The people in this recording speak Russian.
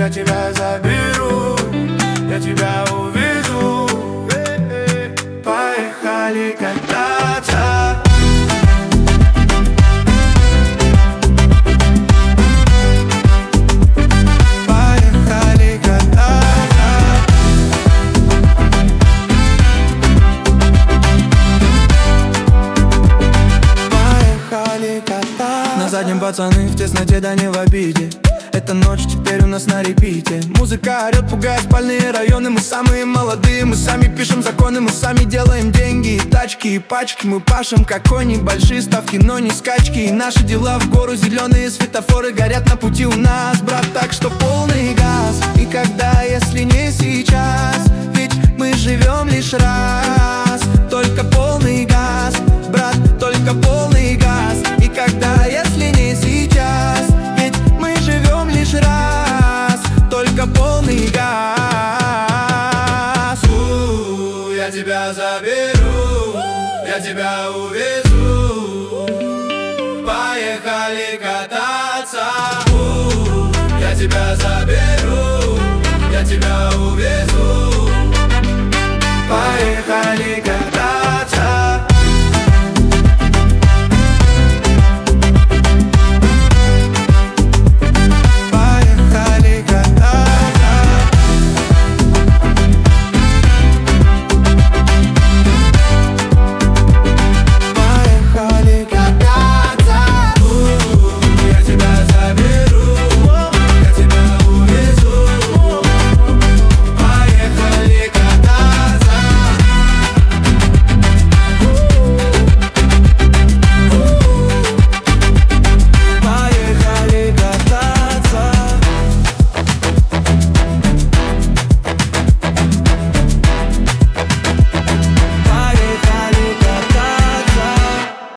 Я тебя заберу, я тебя увезу. Поехали кататься. Поехали кататься. Поехали кататься. На заднем пацаны в тесноте, да не в обиде. Эта ночь теперь у нас на репите. Музыка орёт, пугает спальные районы. Мы самые молодые, мы сами пишем законы. Мы сами делаем деньги, и тачки, и пачки. Мы пашем как кони, большие ставки, но не скачки. И наши дела в гору, зеленые светофоры горят на пути у нас, брат. Так что полный газ. И когда, если не сейчас? Ведь мы живем лишь раз. Только полный газ, брат, только полный газ. И когда, если не сейчас? Раз, только полный газ. Я тебя заберу, я тебя увезу. Поехали кататься. Я тебя заберу, я тебя увезу. Поехали кататься.